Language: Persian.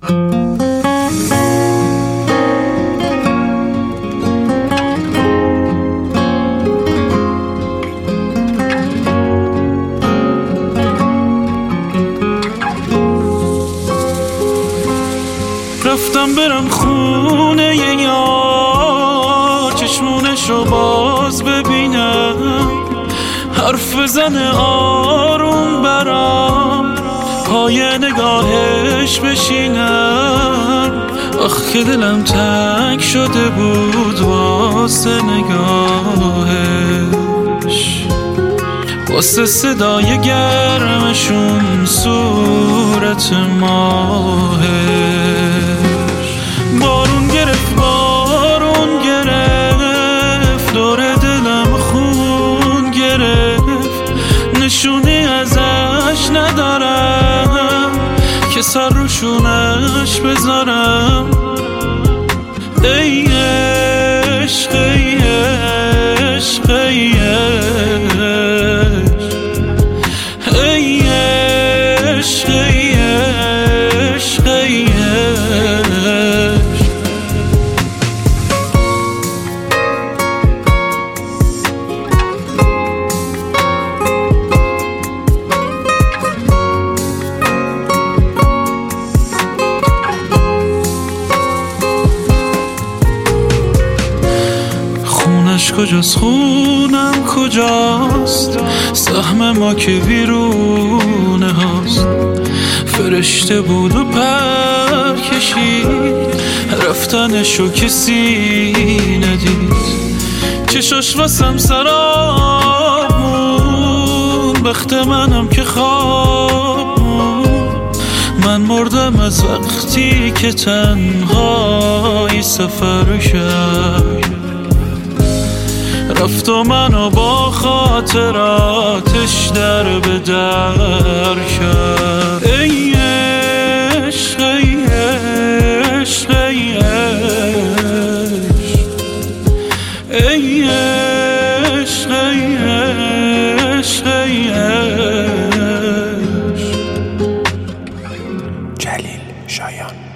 رفتم برم خونه یار چشمونشو باز ببینم، حرف بزنه آروم برام پای نگاهش بشینم. آخ که دلم تنگ شده بود واسه نگاهش، واسه صدای گرمشون صورت ماهش. بارون گرفت دور دلم خون گرفت، نشونی ازش ندارم که سر روشونش بذارم. ای عشق ای عشق ای عشق ای عشق ای عشق ای عشق. خونش کجاست خونم کجاست، سهم ما که ویرونه هاست. فرشته بود و پر کشید رفتنشو کسی ندید. چشاش واسم سراب مون، بخت منم که خواب مون. من مردم از وقتی که تنهایی سفر کرد، رفت و منو با خاطراتش در به در کرد. ای عشق ای عشق ای عشق ای عشق ای عشق ای عشق. جلیل شایان.